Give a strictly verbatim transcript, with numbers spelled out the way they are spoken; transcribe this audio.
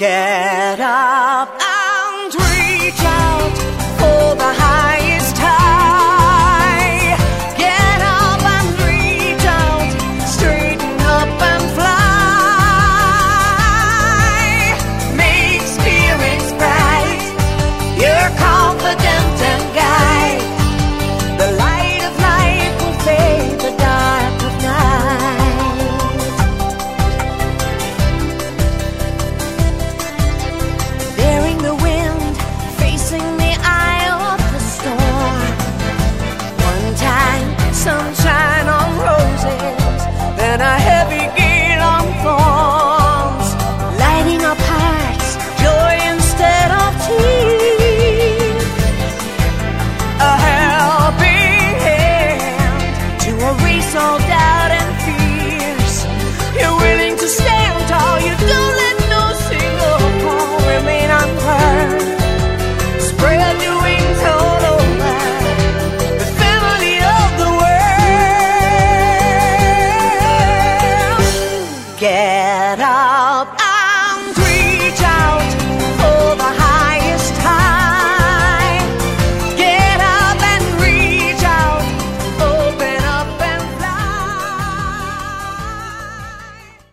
Get up and reach out for the highest high. Get up and reach out, straighten up and fly. Make spirits bright, you're confident and guide. The light of light will fade the dark of night. Bearing the wind, facing the eye of the storm. One time, sunshine on roses, then a heavy gale on thorns. Lighting up hearts, joy instead of tears. A helping hand to erase all doubt and fears. You're willing to stand tall, you don't let no single call remain unheard. Spread your wings all over the family of the world. Get up